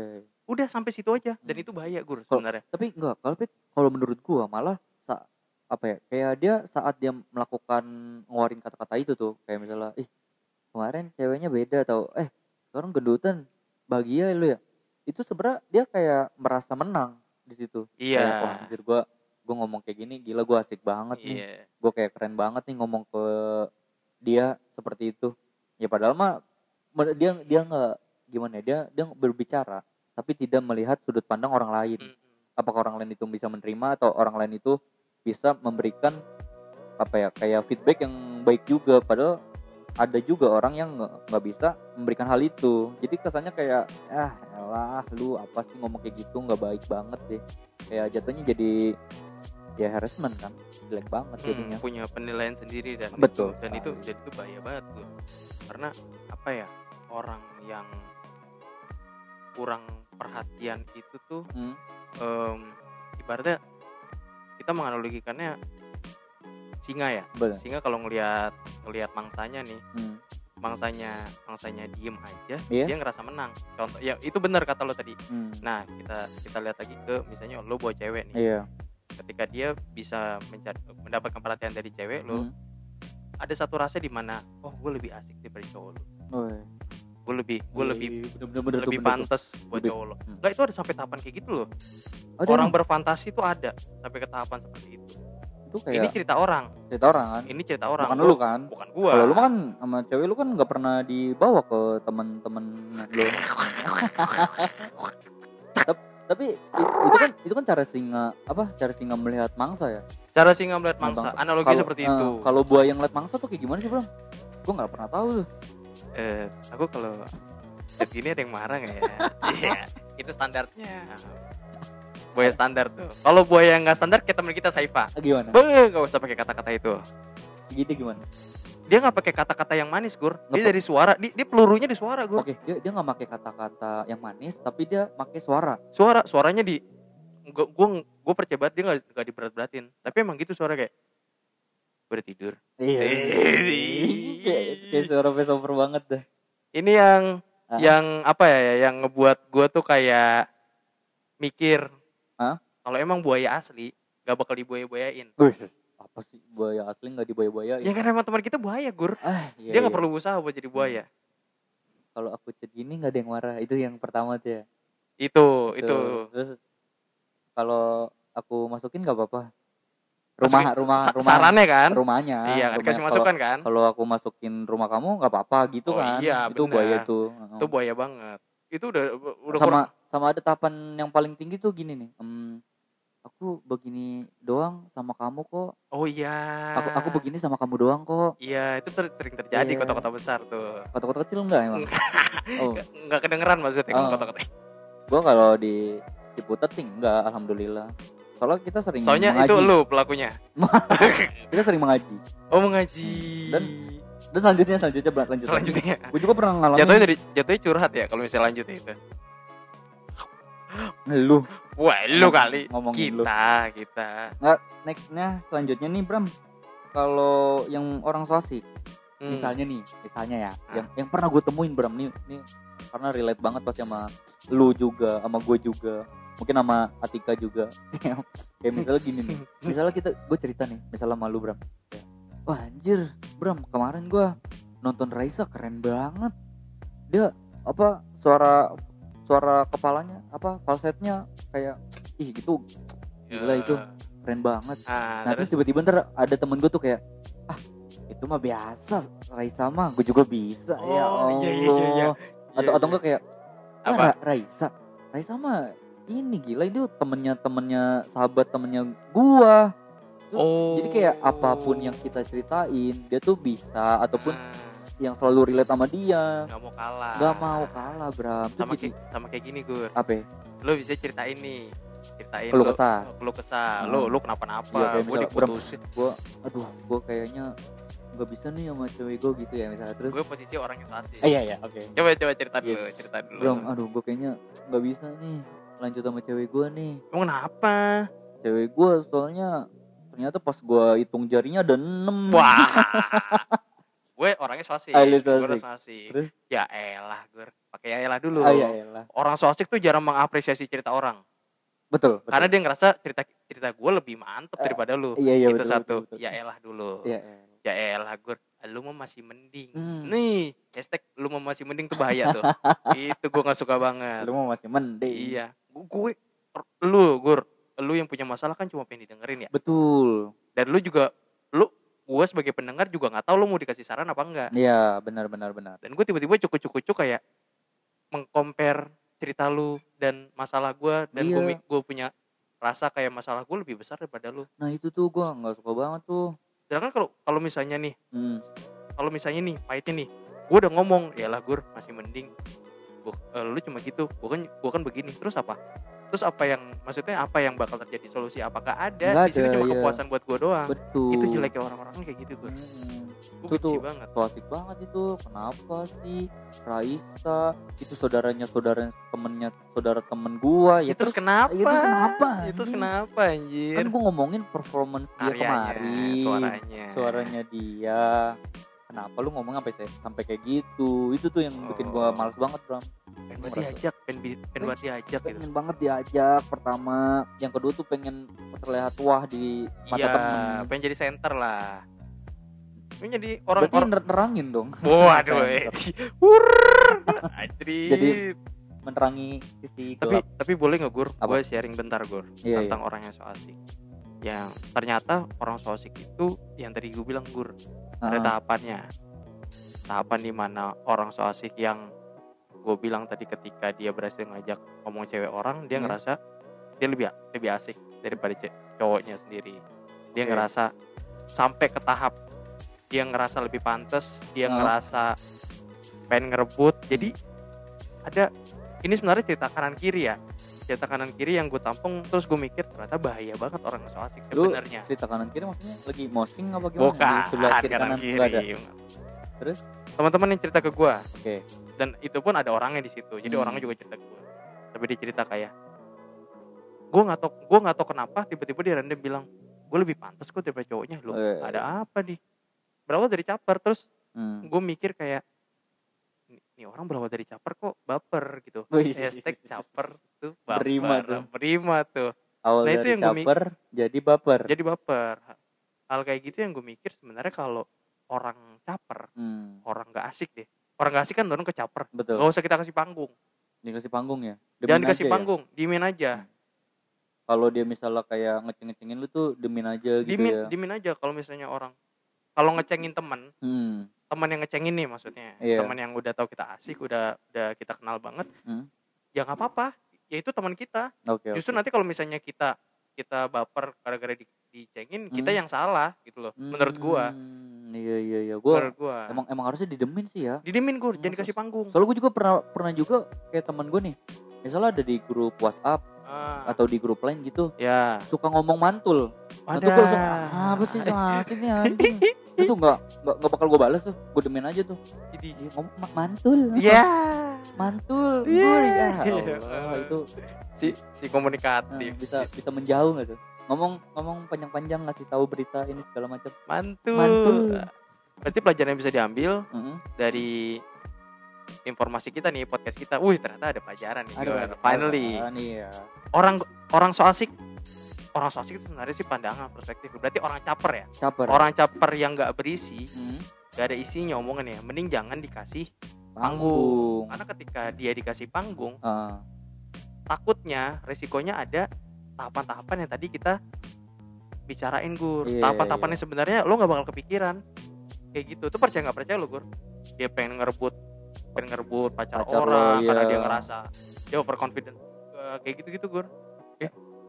Udah sampai situ aja dan Hmm. itu bahaya Gur Kalau- sebenarnya. Tapi enggak, kalau kalau menurut gua malah sa- apa ya? Kayak dia saat dia melakukan ngeluarin kata-kata itu tuh, kayak misalnya, ih kemarin ceweknya beda atau eh sekarang gendutan bahagia lu ya. Itu sebenarnya dia kayak merasa menang di situ. Iya. Kayak wah anjir gua gua ngomong kayak gini gila gua asik banget nih. Iya. Gua kayak keren banget nih ngomong ke dia seperti itu. Ya padahal mah mer- dia dia nggak gimana ya, dia dia berbicara tapi tidak melihat sudut pandang orang lain. Mm-mm. Apakah orang lain itu bisa menerima atau orang lain itu bisa memberikan apa ya kayak feedback yang baik juga, padahal ada juga orang yang nggak nggak bisa memberikan hal itu. Jadi kesannya kayak ah elah lu apa sih ngomong kayak gitu, nggak baik banget deh, kayak jatuhnya jadi ya harassment kan, jelek banget Hmm, jadinya. punya penilaian sendiri dan Betul itu, dan itu sekali. jadi itu bahaya banget Gur. Karena apa ya, orang yang kurang perhatian itu tuh Hmm. em, ibaratnya kita menganalogikannya singa ya. Bener. Singa kalau ngelihat ngelihat mangsanya nih, Hmm. mangsanya mangsanya diem aja, Iya. dia ngerasa menang. Contoh ya itu benar kata lo tadi. Hmm. Nah, kita kita lihat lagi ke misalnya lo bawa cewek nih. Iya. Ketika dia bisa mencari, mendapatkan perhatian dari cewek lo, Hmm. ada satu rasa di mana oh gue lebih asik daripada cowok lo. Woi. Gue lebih gue Iya, lebih iya, bener-bener tuh, lebih bener tuh. pantas buat Lebih- cowok lo. Hmm. Enggak, itu ada sampai tahapan kayak gitu loh. Ada Orang emang? berfantasi tuh ada sampai ke tahapan seperti itu. Itu Ini kayak cerita orang. cerita orang kan. Ini cerita orang. Bukan Gua- lu kan. Bukan gua. Kalau lu mah kan sama cewek lu kan nggak pernah dibawa ke teman-teman lu. Tep- Tapi i- itu kan itu kan cara singa apa? Cara singa melihat mangsa ya. Cara singa melihat Melihat mangsa. mangsa. Analogi Kalau- seperti eh, itu. Kalau buaya yang lihat mangsa tuh kayak gimana sih, Bro? Gua nggak pernah tahu tuh. Eh, aku kalau lihat gini ada yang marah nggak ya? Iya, itu standarnya. Buaya standar tuh. Kalau buaya yang nggak standar kayak teman kita Saifa. Ah, gimana? Beuh, nggak usah pakai kata-kata itu. Gitu gimana? Dia nggak pakai kata-kata yang manis, Gur. Dia Nggak- dari suara. Dia, dia pelurunya di suara, Gur. Oke, dia dia nggak pakai kata-kata yang manis, tapi dia pakai suara. Suara, suaranya di. Gue gue gue percaya banget dia nggak nggak diberat-beratin. Tapi emang gitu suara kayak. Gue udah tidur. Iya. Kayak kayak suara voiceover banget dah. Ini yang Ah. yang apa ya? Yang ngebuat gue tuh kayak mikir. Hah? Kalau emang buaya asli, gak bakal dibuaya-buayain. Wih, apa sih buaya asli nggak dibuaya-buayain? Ya kan emang teman kita buaya, Gur. Ah, iya, Dia nggak iya. perlu usaha buat jadi buaya. Kalau aku chat gini nggak ada yang marah, itu yang pertama tuh ya. Itu, itu. Tuh. Terus kalau aku masukin nggak apa-apa. Rumah Masukin- rumah Sa- rumah sarannya kan? rumahnya. Iya, kan dikasih rumah- masukan kan? Kalau kalau aku masukin rumah kamu nggak apa-apa gitu Oh, kan? iya, Itu benar. buaya tuh. Itu buaya banget. Itu udah udah sama kurang- sama ada tahapan yang paling tinggi tuh gini nih. Em, aku begini doang sama kamu kok. Oh iya. Aku aku begini sama kamu doang kok. Iya, itu ter- sering terjadi Iya. kota-kota besar tuh. Kota-kota kecil enggak emang? Oh, Nggak- Nggak kedengeran maksudnya Oh. kota-kota. gua kalau di Ciputat sih enggak, alhamdulillah. Soalnya kita sering Soalnya mengaji. itu lu pelakunya. Kita sering mengaji. Oh, mengaji. Dan- Dan selanjutnya selanjutnya Bang, lanjut. selanjutnya Gue juga pernah ngalamin. jatuhnya dari jatuhnya curhat ya kalau misalnya lanjut itu. Lu. Wah, lu kali. Ngomongin Kita, kita. Nggak, nextnya selanjutnya nih Bram. Kalau yang orang so asik, Hmm. misalnya nih, misalnya ya, Ah. yang yang pernah gue temuin Bram nih, nih karena relate banget pasti sama lu juga, sama gue juga, mungkin sama Atika juga. Kayak misalnya gini nih, misalnya kita, gue cerita nih, misalnya sama lu Bram. Kayak, wah anjir, Bram, kemarin gue nonton Raisa keren banget. Dia apa suara suara kepalanya apa falsetnya kayak ih gitu gila itu keren banget. Ah, Nah terus tiba-tiba ntar ada temen gue tuh kayak ah itu mah biasa Raisa mah gue juga bisa. Oh, Ya Allah. iya, iya, iya, iya. Atau Iya, atau iya. enggak kayak ah, Apa? Ra- Raisa Raisa mah ini gila itu temennya temennya sahabat temennya gua. Oh. Jadi kayak apapun yang kita ceritain dia tuh bisa ataupun Ah, yang selalu relate sama dia. nggak mau kalah. Gak mau kalah Bram. Itu Sama jadi kayak sama kayak gini, Gur. apa ya? Lu bisa ceritain nih. Ceritain Keluh lu- kesah. Keluh kesah. Hmm. Lu lu kenapa-napa? Iya, kayak Gue misal, Bram, diputusin. gue aduh gue kayaknya nggak bisa nih sama cewek gue gitu ya misalnya terus Gue posisi orang yang so asik. eh, iya iya oke Coba coba cerita Iya. dulu, cerita dulu. Bram aduh gue kayaknya nggak bisa nih lanjut sama cewek gue nih Emang kenapa? cewek gue soalnya ternyata pas gue hitung jarinya ada enam. Wah. Gue orangnya so asik. Ah, lu so Gue asik. so asik. Terus? Ya elah, gue pakai pakai ya elah dulu. Oh, iya, iyalah. Orang so asik tuh jarang mengapresiasi cerita orang. Betul, betul. Karena dia ngerasa cerita cerita gue lebih mantep daripada lu. Iya, iya, Itu betul, satu. betul, betul. Ya elah dulu. Iya, iya. Ya elah Gur, lu mah masih mending. Hmm. Nih, hashtag lu mah masih mending tuh bahaya tuh. Itu gue gak suka banget. Lu mau masih mending. Iya. Gue, lu Gur, lu yang punya masalah kan cuma pengen didengerin ya. Betul. Dan lu juga, lu, gue sebagai pendengar juga gak tahu lu mau dikasih saran apa enggak. Iya, benar, benar, benar. Dan gue tiba-tiba cukup-cukup kayak mengcompare cerita lu dan masalah gue. Dan Iya. gue gue punya rasa kayak masalah gue lebih besar daripada lu. Nah itu tuh gue nggak suka banget tuh. Sedangkan kalau kalau misalnya nih, Hmm. kalau misalnya nih pahitnya nih, gue udah ngomong, ya lah Gur masih mending. Gua, uh, lu cuma gitu, gue kan gue kan begini. Terus apa? Terus apa yang maksudnya apa yang bakal terjadi, solusi apakah ada? Nggak Di sini ada, cuma iya. kepuasan buat gue doang. Betul. Itu jeleknya orang-orang kayak gitu Gur. Hmm. Gue Itu benci tuh banget. so asik banget itu. Kenapa sih Raisa itu saudaranya saudara temennya saudara temen gua ya, Ya, terus kenapa? ya terus kenapa Itu anjing? kenapa anjir? Kan gua ngomongin performance dia Karyanya, kemarin, suaranya. suaranya dia. Kenapa lu ngomong sampai sampai kayak gitu? Itu tuh yang bikin gua Oh. males banget, Bram. pengen buat diajak, pengen, bi- pengen buat diajak gitu. Pengen banget diajak pertama, yang kedua tuh pengen terlihat wah di mata Iya, temen. pengen jadi center lah. Pengen jadi Berarti orang-orang. ner- nerangin dong. Waduh, Center. wur, Adri. Jadi menerangi sisi tapi gelap. tapi boleh nggak Gur? Apa? Gue sharing bentar Gur Iya, tentang orang yang so asik. Yang ternyata orang so asik itu yang tadi gue bilang Gur, ada Ah. tahapannya. Tahapan di mana orang so asik yang gue bilang tadi ketika dia berhasil ngajak ngomong cewek orang, dia Hmm. ngerasa dia lebih lebih asik daripada ce- cowoknya sendiri. Dia Oke. ngerasa sampai ke tahap dia ngerasa lebih pantas, dia Ah. ngerasa pengen ngerebut. Jadi ada ini sebenarnya cerita kanan kiri ya. Cerita kanan kiri yang gue tampung, terus gue mikir ternyata bahaya banget orang so asik Lu sebenarnya. cerita kanan kiri maksudnya lagi mosing apa gimana? Bukan Di sebelah kiri kanan kanan nggak ada. kiri. Terus Teman-teman yang cerita ke gue, oke. dan itu pun ada orangnya di situ. Jadi Hmm. orangnya juga cerita ke gue. Tapi dia cerita kayak, gue nggak tau, gue nggak tau kenapa tiba-tiba dia random bilang, gue lebih pantas kok daripada cowoknya. Loh, Eh. ada apa nih? Berawal dari caper, terus Hmm. gue mikir kayak, nih orang berawal dari caper kok baper gitu. Wih, Hashtag caper tuh baper. Berima tuh. Berima tuh. Awal Nah, itu dari yang gua mik- caper jadi baper. Jadi baper. Hal kayak gitu yang gue mikir sebenarnya kalau orang caper, Hmm. orang gak asik deh. Orang gak asik kan dorong ke caper. Betul. Gak usah kita kasih panggung. Dikasih panggung ya. Jangan Demin dikasih aja ya? panggung, diemin aja. Kalau dia misalnya kayak ngeceng-ngecengin lu tuh demin aja gitu Dimin, ya. dimin aja kalau misalnya orang. Kalau ngecengin teman, Hmm. teman yang ngecengin nih maksudnya. Iya. Teman yang udah tahu kita asik, udah udah kita kenal banget. Hmm. Ya nggak apa-apa. Ya itu teman kita. Oke. Justru oke. nanti kalau misalnya kita kita baper gara-gara di, dicengin, kita Hmm. yang salah gitu loh. Menurut gua. Hmm, Iya iya iya. Gua Menurut gua. emang emang harusnya didemin sih ya. Didimin Gur, jangan Masa dikasih panggung. Soalnya gue juga pernah pernah juga kayak teman gue nih. Misalnya ada di grup WhatsApp Ah, atau di grup lain gitu, ya. suka ngomong mantul. Nah, Ada. tuh gue langsung, "Ah, apa sih so asik nih anjing." Itu nggak nggak nggak bakal gue balas tuh. Gue demin aja tuh. Jadi Iya, ngomong ma- mantul. ya. Mantul. Iya. Gue ya Iya. Allah, itu Si si nah, komunikatif. bisa bisa menjauh nggak tuh? Ngomong ngomong panjang-panjang ngasih tahu berita ini segala macam. Mantul. Mantul. Berarti pelajaran yang bisa diambil Heeh. dari informasi kita nih, podcast kita. Wih, ternyata ada pelajaran nih. Ada Gur. ada- Finally. ada nih ya. Orang orang so asik. Orang so asik itu sebenarnya sih pandangan perspektif. Berarti orang caper ya. Caper. Orang caper yang nggak berisi, Hmm. nggak ada isinya omongan ya. Mending jangan dikasih panggung. Panggung. Karena ketika dia dikasih panggung, Ah, takutnya resikonya ada tahapan-tahapan yang tadi kita bicarain Gur. Iya, Tahapan-tahapan iya. yang sebenarnya lo nggak bakal kepikiran kayak gitu. Tuh percaya nggak percaya lo Gur? Dia pengen ngerebut, pengen ngerebut pacar, Pacar lo, orang iya. karena dia ngerasa dia overconfident. Eh, kayak gitu-gitu Gur. Eh,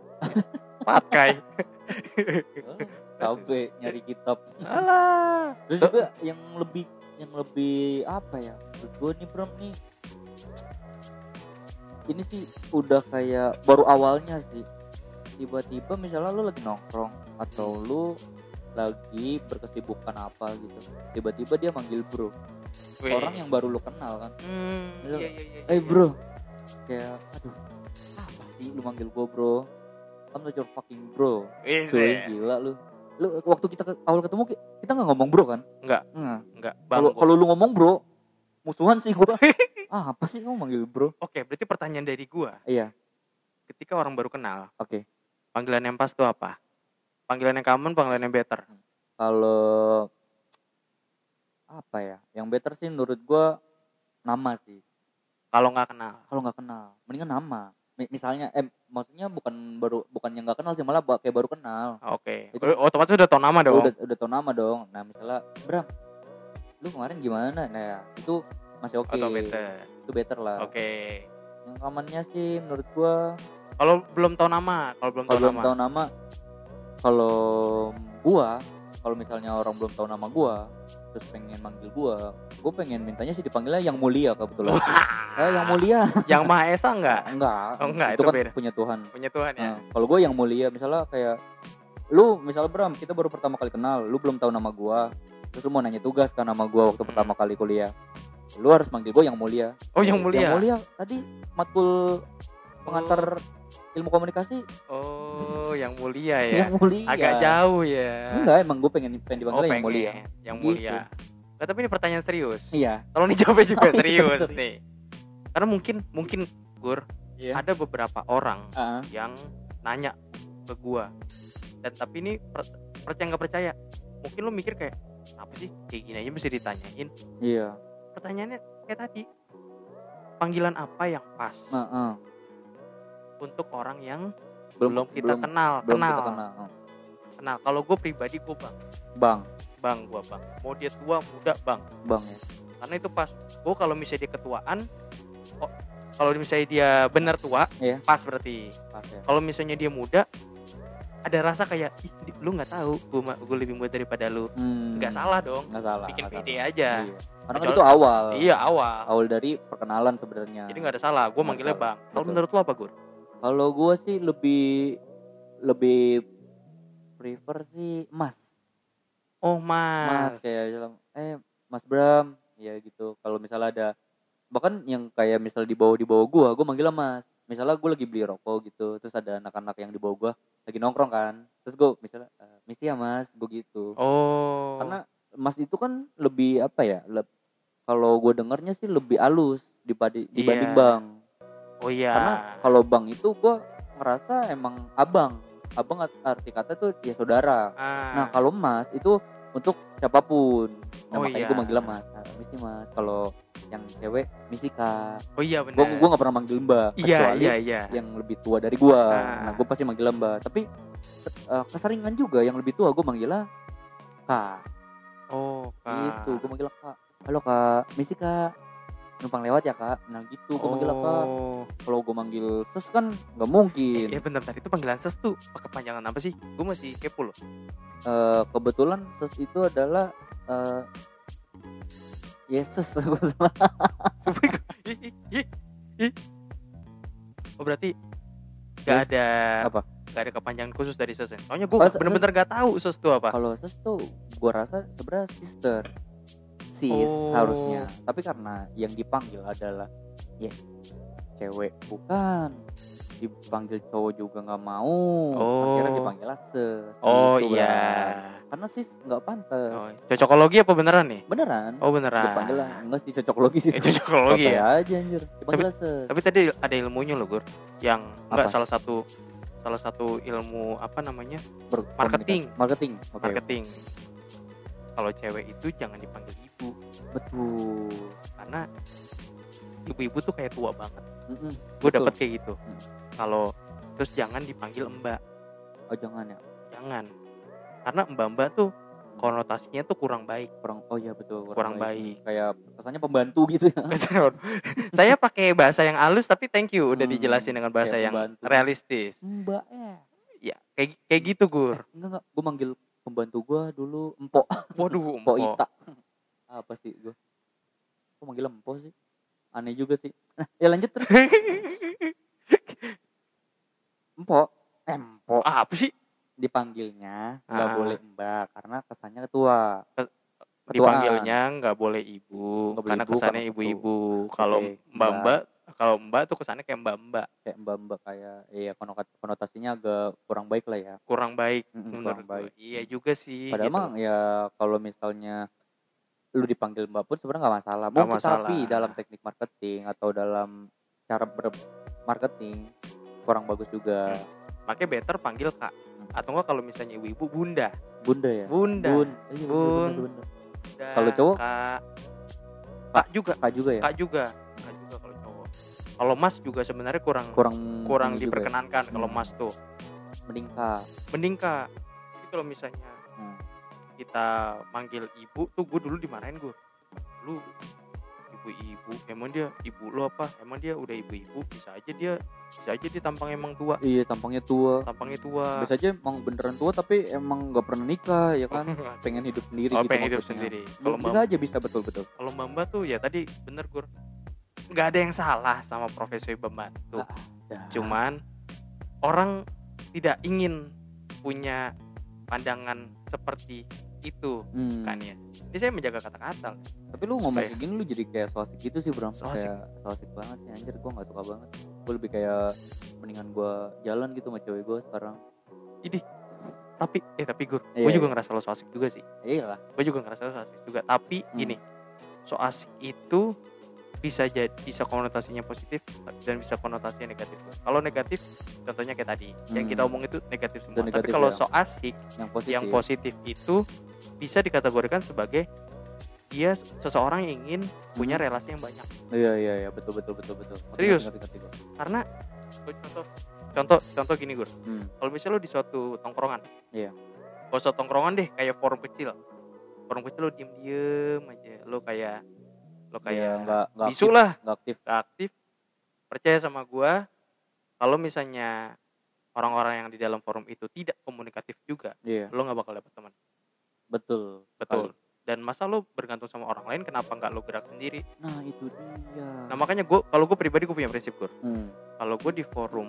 pakai. oh, capek nyari kitab. Alah. Terus juga yang lebih yang lebih apa ya? Menurut gue nih Bram nih. Ini sih udah kayak baru awalnya sih. Tiba-tiba misalnya lu lagi nongkrong atau lu lagi berkesibukan apa gitu. Tiba-tiba dia manggil bro. Wih. Orang yang baru lu kenal kan. Hmm, Misal, iya, iya, iya, Eh iya. bro. Kayak aduh. Apa sih lu manggil gua bro? I'm not your fucking bro. Wih, Cuy, Zek. gila lu. Lu waktu kita ke- awal ketemu ki- kita nggak ngomong bro kan? Enggak, Enggak. enggak. Kalau Bang, kalau lu ngomong bro, musuhan sih gua. Ah, apa sih kamu manggil bro? Oke, berarti pertanyaan dari gua. Iya. Ketika orang baru kenal, Oke. panggilan yang pas tuh apa? Panggilan yang common, panggilan yang better. Kalau apa ya? Yang better sih menurut gua nama sih. Kalau nggak kenal. Kalau nggak kenal, mendingan nama. Mi- Misalnya, eh maksudnya bukan baru bukan yang nggak kenal sih, malah ba- kayak baru kenal. Oke. Itu- Oh, otomatis udah tau nama dong. Udah udah tau nama dong. Nah misalnya, Bram, lu kemarin gimana? Nah itu masih oke. Atau better. Itu better lah. Oke. Yang amannya sih menurut gua, Kalau belum tahu nama, kalau belum kalau tahu belum nama. tahu nama, kalau gua, kalau misalnya orang belum tahu nama gua, terus pengen manggil gua, gua pengen mintanya sih dipanggilnya yang mulia kebetulan. Eh yang mulia. Yang Maha Esa enggak? Enggak. Oh, enggak, itu, itu kan beda. punya Tuhan. Punya Tuhan ya. Nah, kalau gue yang mulia, misalnya kayak lu, misalnya Bram, kita baru pertama kali kenal, lu belum tahu nama gua, terus lu mau nanya tugas kan nama gua waktu Hmm. pertama kali kuliah, lu harus manggil gua yang mulia. Oh, yang Eh, mulia. Yang mulia tadi matkul pengantar ilmu komunikasi. Oh, yang mulia ya. Yang mulia. Agak jauh ya. Enggak, emang gue pengen pengen Oh, dipanggil yang pengen. mulia. Yang Gitu. mulia. Nah, tapi ini pertanyaan serius. Iya. Tolong dijawabnya juga Oh, iya, serius sorry. nih. Karena mungkin mungkin Gur, Iya. ada beberapa orang Ah, yang nanya ke gua. Dan tapi ini per- percaya nggak percaya. Mungkin lu mikir kayak apa sih? Kayak gini aja mesti ditanyain. iya. Pertanyaannya kayak tadi. Panggilan apa yang pas Nah, ah. untuk orang yang Belum, belum, kita belum, kenal, belum kenal. kita kenal. Ah. Kenal. Kalau gue pribadi gue bang, Bang, bang gue bang. Mau dia tua muda bang. bang ya. Karena itu pas. Gue kalau misalnya dia ketuaan, oh, kalau misalnya dia benar tua, Iya. pas berarti. Pas ya. Kalau misalnya dia muda, ada rasa kayak, ih, di- lu nggak tahu, gue gue lebih muda daripada lu. Hmm, Nggak salah dong. Nggak salah. Bikin nggak pede salah. aja. Iya. Karena kan Kecuali- itu awal. Iya awal. Awal dari perkenalan sebenarnya. Jadi nggak ada salah. Gue Nggak manggilnya salah. bang. Kalau Betul. menurut lu apa Gur? Kalau gue sih lebih lebih prefer sih Mas. Oh Mas mas. kayak bilang, eh Mas Bram, ya gitu. Kalau misalnya ada, bahkan yang kayak misal di bawah di bawah gue, gue manggilnya Mas. Misalnya gue lagi beli rokok gitu, terus ada anak-anak yang di bawah gue lagi nongkrong kan, terus gue misalnya, e, misi ya Mas, gue gitu. Oh. Karena Mas itu kan lebih apa ya? leb- kalau gue dengarnya sih lebih halus dibanding dibanding Iya. Bang. Oh iya. Karena kalau Bang itu gue ngerasa emang abang. Abang art- arti kata tuh ya saudara. Ah. Nah kalau Mas itu untuk siapapun. Nah, Oh, makanya iya. gue manggilnya Mas. Nah, misi Mas. Kalau yang cewek misi Kak. Oh iya benar. Gue gue nggak pernah manggil Mbak. Iya kecuali iya iya. yang lebih tua dari gue. Ah. Nah gue pasti manggilnya Mbak. Tapi eh, keseringan juga yang lebih tua gue manggilnya Kak. Oh kak. Gitu. Gue manggilnya Kak. Halo Kak. Misi Kak. Numpang lewat ya Kak. Nah gitu. Gue manggilnya Kak. Oh. Kalau gue manggil Ses kan nggak mungkin. Eh, bentar tadi itu panggilan ses tuh kepanjangan apa sih? Gue masih kepo loh. Eh, kebetulan Ses itu adalah eh, Yesus. Sumpah, ih, ih, ih, ih. Oh berarti gak Ses, ada apa? gak ada kepanjangan khusus dari ses ya? Soalnya gue Oh, ses- bener-bener gak tahu ses itu apa. Kalau Ses tuh gue rasa sebenarnya sister, sis Oh. harusnya. Tapi karena yang dipanggil adalah ya cewek bukan, dipanggil cowok juga nggak mau. Oh. Akhirnya dipanggilnya Ses. Oh gitu, iya. Bang. Karena sis nggak pantas. Oh, cocokologi apa beneran nih? Beneran. Oh beneran. Dipanggilnya enggak sih cocok logis Eh, itu. cocokologi Sotoy ya. aja anjir. Dipanggilnya Ses. Tapi tadi ada ilmunya loh Gur. Yang enggak Apa? salah satu salah satu ilmu apa namanya? Berkomunikasi. marketing. Marketing. Oke. Marketing. Kalau cewek itu jangan dipanggil ibu Betul. karena ibu-ibu tuh kayak tua banget. Mm-mm. Gue Betul. dapet kayak gitu. Hmm. Kalau terus jangan dipanggil mbak, Oh jangan ya. jangan. Karena mbak-mbak tuh konotasinya tuh kurang baik. Kurang. Oh iya betul. Kurang baik. Kayak kesannya pembantu gitu ya. Saya pakai bahasa yang halus tapi thank you udah Hmm, dijelasin dengan bahasa kayak yang pembantu. realistis. Mbak ya. Ya, kayak kayak gitu Gur. Enggak enggak. Gue manggil pembantu gue dulu empok. Waduh, Empok empok. Ita. Apa sih gue? Kok manggil empok sih? Aneh juga sih. Nah, ya lanjut terus. Empok. Eh, empok. Ah, apa sih? Dipanggilnya nggak Ah. boleh mbak karena kesannya ketua. Ke- Ketuaan. Dipanggilnya nggak boleh ibu Nggak boleh karena ibu, kesannya karena ibu-ibu. Kalau Oke, mbak-mbak, kalau mbak tuh kesannya kayak mbak-mbak, Kayak mbak-mbak kayak iya konot- konotasinya agak kurang baik lah ya. kurang baik Mm-mm, menurut kurang baik. gue. Iya juga sih. Padahal gitu. emang ya kalau misalnya lu dipanggil mbak pun sebenarnya nggak masalah. Nggak Mungkin masalah. tapi dalam teknik marketing atau dalam cara bermarketing kurang bagus juga. Makanya better panggil kak. Atau enggak kalau misalnya ibu-ibu bunda. Bunda ya. Bunda. Bun. Iya, Bun. bener, bener, bener. Bunda, Kalau cowok? kak. Kak juga. Kak juga ya. Kak juga. Kak juga kalau cowok. Kalau mas juga sebenarnya kurang Kurang kurang ini juga ya. diperkenankan kalau Hmm. mas tuh. Mending kak. Mending kak. Jadi kalau misalnya Hmm. kita manggil ibu tuh gue dulu dimarahin gue. Lu ibu-ibu, emang dia ibu lo apa? Emang dia udah ibu-ibu, bisa aja dia bisa aja dia tampang emang tua. Iya, tampangnya tua. Tampangnya tua. Bisa aja emang beneran tua tapi emang nggak pernah nikah ya kan. Pengen hidup sendiri Oh, gitu pengen hidup maksudnya. sendiri. Kalau Kalau bisa mbak, aja bisa betul-betul. kalau mbak mbak tuh ya tadi bener gur, nggak ada yang salah sama profesi mbak tuh. Dah. Cuman orang tidak ingin punya pandangan seperti itu Hmm. kan ya. Ini saya menjaga kata-kata. Tapi lu ngomong Supaya- kayak gini lu jadi kayak so asik gitu sih bro. So asik. Kayak so asik banget sih anjir, gue gak suka banget. Gue lebih kayak mendingan gue jalan gitu sama cewek gue sekarang. Idih. Tapi eh tapi gur, Iya, gue juga iya. ngerasa lo so asik juga sih. Iya lah. Gue juga ngerasa lo so asik juga. Tapi Hmm. gini, so asik itu bisa jadi bisa konotasinya positif dan bisa konotasinya negatif. Kalau negatif, contohnya kayak tadi yang Hmm. kita omong itu negatif semua. Dan Tapi negatif kalau ya. so asik, Yang positif. yang positif itu bisa dikategorikan sebagai dia seseorang yang ingin punya Hmm. relasi yang banyak. Iya iya iya betul betul betul betul. Ngerti, Serius? ngerti, ngerti, ngerti. Karena contoh contoh contoh gini gur, Hmm. kalau misalnya lo di suatu tongkrongan, Iya. kalau suatu tongkrongan deh kayak forum kecil, forum kecil lo diem diem aja, lo kayak lo Iya, kayak nggak nggak bisu aktif, lah, nggak aktif. gak aktif. Percaya sama gua, kalau misalnya orang-orang yang di dalam forum itu tidak komunikatif juga, Iya lo nggak bakal dapet teman. betul. Betul. sekali. Dan masa lo bergantung sama orang lain, kenapa nggak lo gerak sendiri? Nah itu dia. Nah makanya gue, kalau gue pribadi gue punya prinsip gur. Hmm. Kalau gue di forum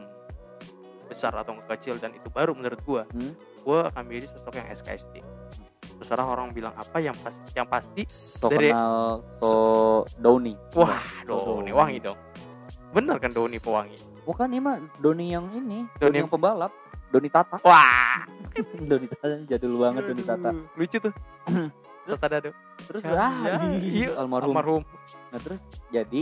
besar atau kecil dan itu baru menurut gue, Hmm. gue akan menjadi sosok yang S K S D. Terserah orang bilang apa, yang pasti, yang pasti, So Dari- kenal so Doni. wah, So Doni wangi dong. Bener kan Doni pewangi? Bukan ini mah Doni yang ini, Doni Doni yang pembalap, Doni Tata. Wah, Doni Tata jadul banget Doni Tata. lucu tuh. Tata Dado. Terus Ya, ah, ya, iya, iya, almarhum. almarhum. Nah terus jadi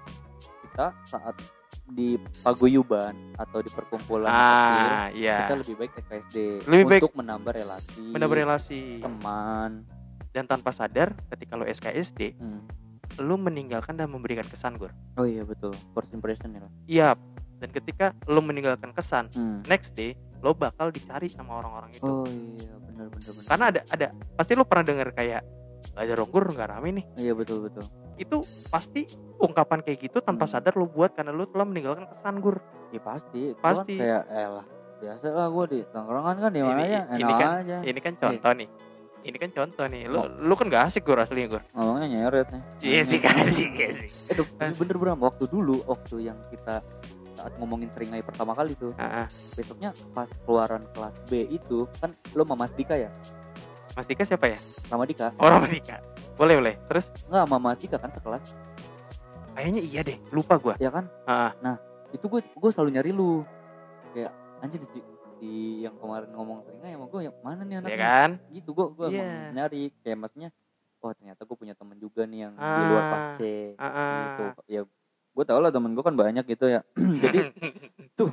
kita saat di paguyuban atau di perkumpulan kecil, Ah, iya. kita lebih baik S K S D Lebih baik- untuk menambah relasi, Menambah relasi. teman. Dan tanpa sadar, ketika lo S K S D, Hmm. lo meninggalkan dan memberikan kesan gur. Oh iya betul, first impression ya. Iya. Dan ketika lo meninggalkan kesan, Hmm. next day lo bakal dicari sama orang-orang itu. Oh iya benar benar benar. Karena ada ada pasti lo pernah dengar kayak gak ada ronggur nggak rame nih. Iya betul betul. Itu pasti ungkapan kayak gitu tanpa Hmm. sadar lo buat karena lo telah meninggalkan kesan gur. Ya pasti. Gua kan Pasti. kayak eh lah biasa lah gue di tongkrongan kan di mana Ini- ya ini enak kan- aja. Ini kan contoh nih. Ini kan contoh nih. Lo Oh. lo kan gak asik gur aslinya gur. Ngomongnya nyeret nih. Iya sih kan asik ya sih. Itu bener Bram, waktu dulu waktu yang kita saat ngomongin seringai pertama kali tuh, Ah, ah. besoknya pas keluaran kelas B itu kan lo sama Mas Dika ya, Mas Dika siapa ya? sama Dika Orang Dika. Boleh boleh. Terus nggak sama Mas Dika kan sekelas kayaknya iya deh. Lupa gua. ya kan. Ah, ah. Nah itu gue gue selalu nyari lu kayak anjir di, di yang kemarin ngomong seringai sama gue yang mana nih Ya anaknya kan? gitu. Gue gue Iya. emang nyari kayak maksudnya oh ternyata gue punya temen juga nih yang di Ah. luar pas C Ah, ah. gitu ya. Gue tau lah temen gue kan banyak gitu ya. Jadi tuh.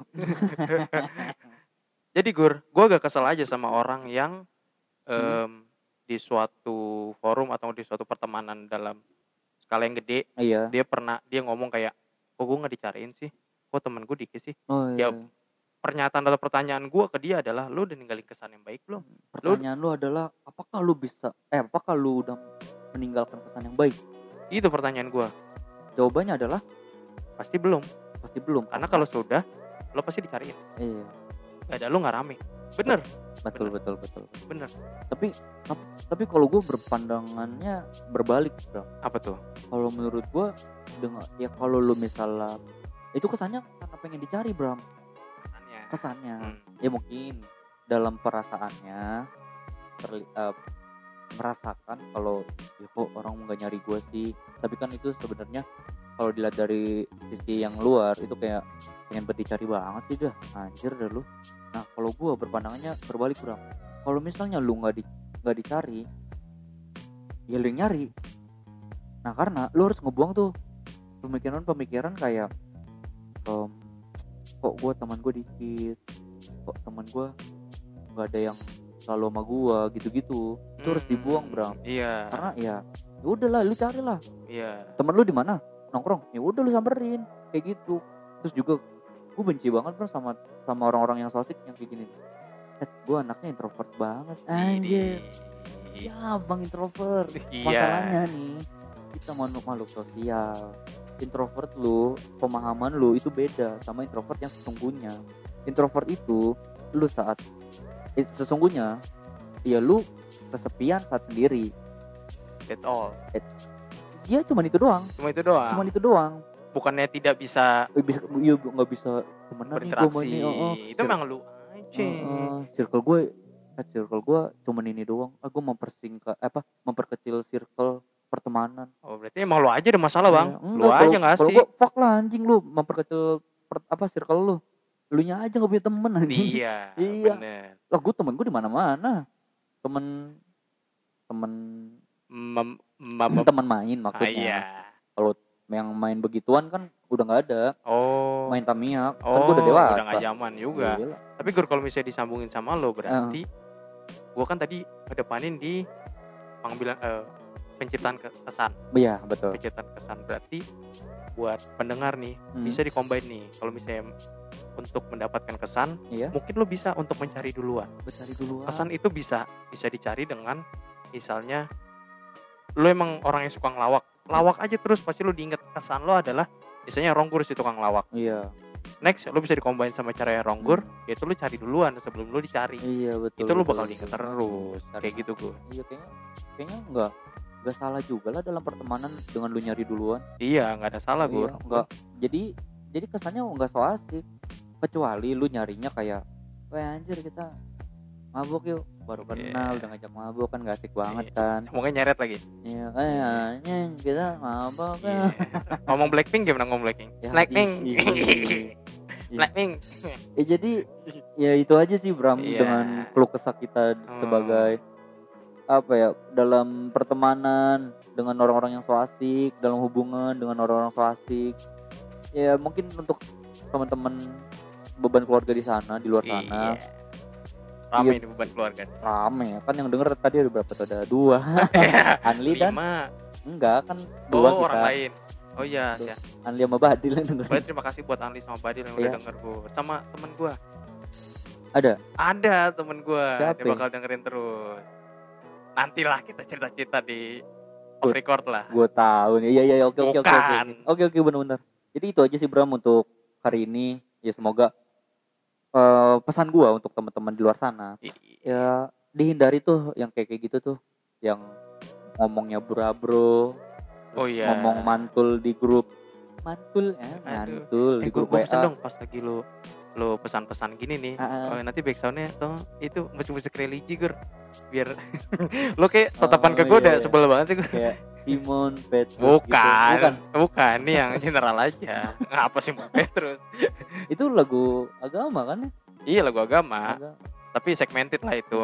Jadi gur, gue agak kesel aja sama orang yang em, Hmm. di suatu forum atau di suatu pertemanan dalam skala yang gede, Iya. dia pernah dia ngomong kayak, kok gue nggak dicariin sih, kok temen gue dikit sih. Oh Ya, iya. Pernyataan atau pertanyaan gue ke dia adalah, lu udah ninggalin kesan yang baik belum? Pertanyaan lu adalah apakah lu bisa eh apakah lu udah meninggalkan kesan yang baik? Itu pertanyaan gue. Jawabannya adalah Pasti belum, pasti belum. karena kalau sudah, lo pasti dicariin. iya, Gak ada, lo nggak rame. Bener, betul Bener. betul betul. bener. Tapi tapi, tapi kalau gue berpandangannya berbalik, Bro. Apa tuh? Kalau menurut gue dengan ya kalau lu misalnya itu kesannya karena pengen dicari, Bram. Kesannya. Kesannya. Hmm. Ya mungkin dalam perasaannya terli- eh, merasakan kalau ya kok orang nggak nyari gue sih, tapi kan itu sebenarnya kalau dilihat dari sisi yang luar itu kayak pengen berdicari banget sih dah anjir dah lu. Nah kalau gue berpandangannya berbalik Bram, kalau misalnya lu nggak di nggak dicari ya lu yang nyari Nah karena lu harus ngebuang tuh pemikiran-pemikiran kayak um, kok gue teman gue dikit, kok teman gue nggak ada yang selalu sama gue gitu-gitu. Itu harus dibuang, Bram. Iya. Karena ya ya udahlah, lu carilah Iya. teman lu di mana nongkrong, ya udah lu samperin kayak gitu. Terus juga gue benci banget bro sama sama orang-orang yang so asik yang kayak gini. Eh, gue anaknya introvert banget, anjir. Siap bang introvert. Iya. Masalahnya nih, kita makhluk makhluk sosial. Introvert lu, pemahaman lu itu beda sama introvert yang sesungguhnya. Introvert itu lu saat eh, sesungguhnya ya lu kesepian saat sendiri. That's all. Ya cuman itu doang. Cuma itu doang. Cuman itu doang. Bukannya tidak bisa Eh, bisa iya nggak bisa temenan nih gue berinteraksi. ini. Oh, oh. Itu memang lu aja. Uh, uh, circle gue, eh, circle gue cuman ini doang. Ah, gue mempersingkat apa? Memperkecil circle pertemanan. Oh berarti emang lu aja ada masalah bang. Ya, Lu aja nggak sih? Kalau gue fuck lah anjing lu memperkecil per, apa circle lu. Lu nya aja nggak punya temen anjing. Iya. Iya. Bener. Lah gue temen gue di mana-mana. Temen temen Mem, mem, temen main ah, maksudnya. iya. Kalau yang main begituan kan udah nggak ada. Oh. Main Tamiya kan Oh, gue udah dewasa. udah nggak zaman juga. Gila. Tapi Gur kalau misalnya disambungin sama lo berarti gua kan tadi kedepanin di panggilan eh, penciptaan ke- kesan. Iya betul. Penciptaan kesan berarti buat pendengar nih Hmm. bisa di-combine nih. Kalau misalnya untuk mendapatkan kesan, Iya. mungkin lo bisa untuk mencari duluan. Gue cari dulu. Kesan itu bisa bisa dicari dengan misalnya lo emang orang yang suka ngelawak. Lawak aja terus pasti lo diinget kesan lo adalah misalnya Ronggur si tukang lawak. Iya. Next lo bisa di-combine sama cara Ronggur, yaitu lo cari duluan sebelum lo dicari. Iya betul. Itu lo betul, bakal betul. diinget terus. Karena- Kayak gitu gue. Iya kayaknya kayaknya enggak enggak salah juga lah dalam pertemanan dengan lu nyari duluan. Iya, nggak ada salah gue. Iya, enggak. Jadi jadi kesannya enggak so asik. Kecuali lu nyarinya kayak, "Weh anjir kita mabuk yuk." Baru kenal Iya. udah ngajak mabuk kan gak asik banget Iya. kan. Mungkin nyeret lagi. Iya kayak anjing kita mabuk ya. Iya. Ngomong Blackpink gimana ngomong Blackpink? Ya, Blackpink. isi. Blackpink. Ya jadi ya itu aja sih Bram Iya. dengan keluh kesah kita Hmm. sebagai apa ya dalam pertemanan dengan orang-orang yang so asik, dalam hubungan dengan orang-orang so asik. Ya mungkin untuk teman-teman beban keluarga di sana, di luar sana, Iya. Rame Iya. ini beban keluarga. rame kan yang denger tadi ada berapa tuh? Ada dua. Anli dan Lima. enggak kan dua Oh, kita. orang lain. Oh iya, Tuh. ya. Anli sama Badil yang denger. Baik, terima kasih buat Anli sama Badil yang Iya. udah denger gue. Sama temen gue. Ada. Ada temen gue. Siapa? Dia bakal dengerin terus. Nantilah kita cerita-cerita di off record lah. Gue tahu nih. Iya iya iya, oke oke oke oke. Bukan. Oke oke benar-benar. Jadi itu aja sih Bram untuk hari ini. Ya semoga eh, pesan gua untuk teman-teman di luar sana ya dihindari tuh yang kayak kayak gitu tuh, yang ngomongnya bro-bro, Oh terus iya. ngomong mantul di grup mantul eh Aduh. mantul Eh di gue grup gue W pesen A. dong pas lagi lo lo pesan-pesan gini nih. Ah, ah. Oh, nanti backsoundnya tuh itu musik-musik religi Gur. Biar lo kayak tatapan Oh, ke gue iya, udah iya. sebel banget sih gue. Kayak Simon Petrus Bukan, gitu. Bukan. bukan, ini yang general aja. Ngapa sih Petrus? Itu lagu agama kan ya? Iya lagu agama, Agama. tapi segmented lah itu.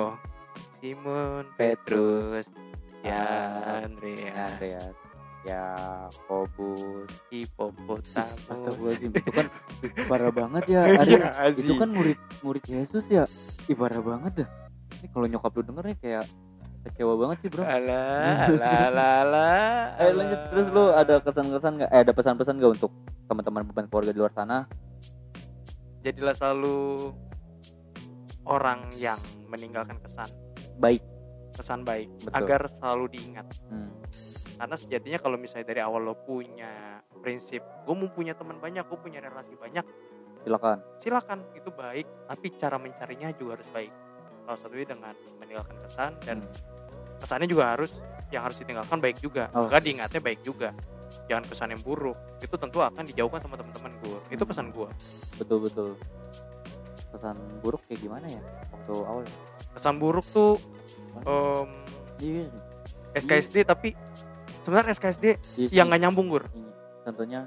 Simon Petrus, ya Ah, Andreas, Andreas ya Kobus. Hipopotamus. Astagfirullahaladzim, itu kan parah banget ya. Iya, Ada, itu sih. kan murid murid Yesus ya. Ih parah banget dah. Ini kalau nyokap lu denger nih kayak kecewa banget sih bro. Alah, alah, alah, alah. Ayo lanjut, terus lu ada kesan-kesan nggak? Eh ada pesan-pesan nggak untuk teman-teman beban keluarga di luar sana? Jadilah selalu orang yang meninggalkan kesan, Baik. kesan baik, Betul. agar selalu diingat. Hmm. Karena sejatinya kalau misalnya dari awal lo punya prinsip, gue mau punya teman banyak, gue punya relasi banyak, Silakan. silakan itu baik, tapi cara mencarinya juga harus baik. Salah satunya dengan meninggalkan kesan, dan Hmm. kesannya juga harus yang harus ditinggalkan baik juga, Oh. maka diingatnya baik juga. Jangan kesan yang buruk, itu tentu akan dijauhkan sama teman-teman gue. Itu Hmm. pesan gue. Betul betul. Pesan buruk kayak gimana ya waktu awal? Kesan buruk tuh em, Iya. S K S D, tapi sebenarnya S K S D Iya yang sih. nggak nyambung Gur. Ini, Contohnya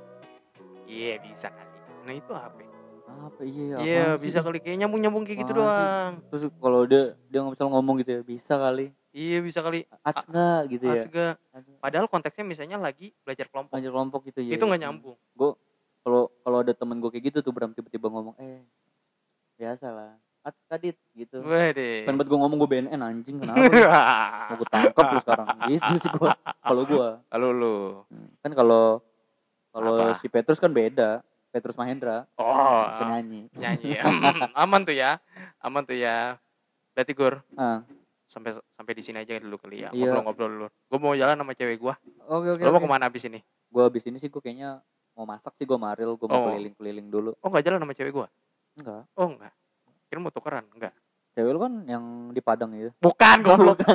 Iya bisa kali. Nah itu apa? ya? apa? Iya. Iya apaan sih bisa tuh? kali, kayak nyambung nyambung kayak gitu Apaan sih? doang. Terus kalau dia dia nggak bisa ngomong gitu ya bisa kali. Iya bisa kali. Ats nggak gitu ya. Ats nggak. Padahal konteksnya misalnya lagi belajar kelompok. Belajar kelompok gitu ya. Itu nggak nyambung. Gue kalau kalau ada temen gue kayak gitu tuh Bram tiba-tiba ngomong eh biasa lah. Ats kadit gitu. Wede. Pengen buat gue ngomong gue B N N anjing kenapa? Mau gue tangkap lu sekarang. Gitu sih gue. Kalau gue. Kalau lu. Kan kalau kalau si Petrus kan beda. Petrus Mahendra. Oh. Penyanyi. Nyanyi. Aman tuh ya. Aman tuh ya. Berarti Gur. Ah. Sampai sampai di sini aja dulu kali ya. Iya. Ngobrol-ngobrol dulu. Gue mau jalan sama cewek gue. Oke oke. Lo mau oke. kemana abis ini? Gue abis ini sih gue kayaknya mau masak sih gue maril. Gue mau Oh. keliling-keliling dulu. Oh nggak jalan sama cewek gue? Enggak. Oh enggak. Kira mau tukeran? Enggak. Cewek lu kan yang di Padang itu. Bukan goblok. Bukan.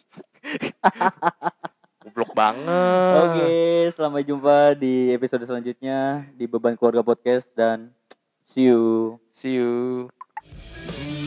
Goblok banget. Oke, sampai jumpa di episode selanjutnya di Beban Keluarga Podcast dan see you. See you.